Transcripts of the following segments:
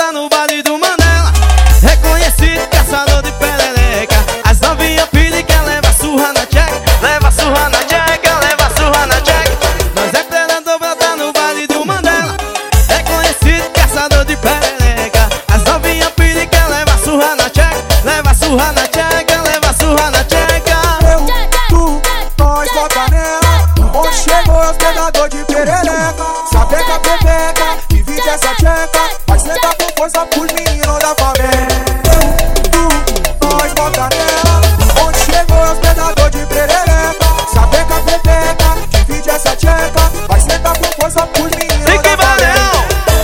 brotar no baile do Mandela. Reconhecido caçador de perereca. As novinhas pedem que leva surra na tcheca. Leva surra na tcheca, leva surra na tcheca. Nós é predador, brotar no baile do Mandela. Reconhecido caçador de perereca. As novinhas pedem que leva surra na tcheca. Leva surra na tcheca, leva surra na tcheca. Eu, tu, nós bota nela. Onde chegou os predador de perereca. Sapeca, pepeca, divide essa tcheca. Vai sentar com força pros meninos da favela. Eu, tu, nós bota nela. Onde chegou os predador de perereca. Sapeca, pepeca, divide essa tcheca. Vai sentar com força pros meninos da favela.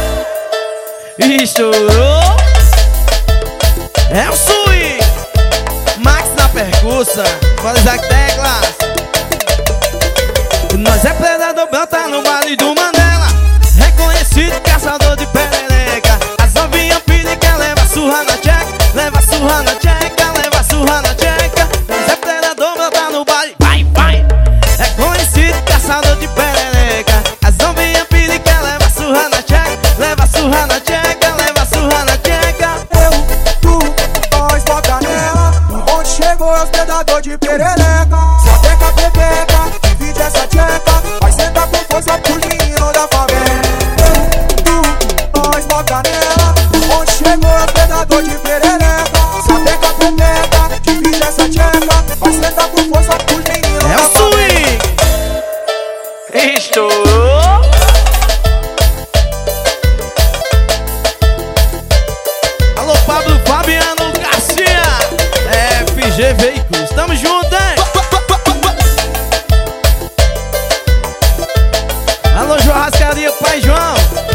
Estourou. É o swing. Max na percussa. Fala Isaac Teclas. Nós é predador, brota no baile do Mandela. Reconhecido caçador de perereca. As novinhas pedem que leva surra na tcheca. Leva surra na tcheca, leva surra na tcheca. Nós é predador, brota no baile. Vai, vai. Reconhecido caçador de perereca. As novinhas pedem que leva surra na tcheca. Leva surra na tcheca, leva surra na tcheca. Eu, tu, nós bota nela. Onde chegou os predador de perereca. Sapeca, pepeca, divide essa tcheca. Vai sentar com força pros meninos da favela. Eu, tu, nós bota nela. Onde chegou os predador de perereca. Sapeca, pepeca, divide essa tcheca. Vai sentar com força pros meninos É da o favela. swing. Estourou. Alô, Pablo Fabiano Garcia. FG Veículos. Tamo junto, hein? Alô, Churrascaria Pai João.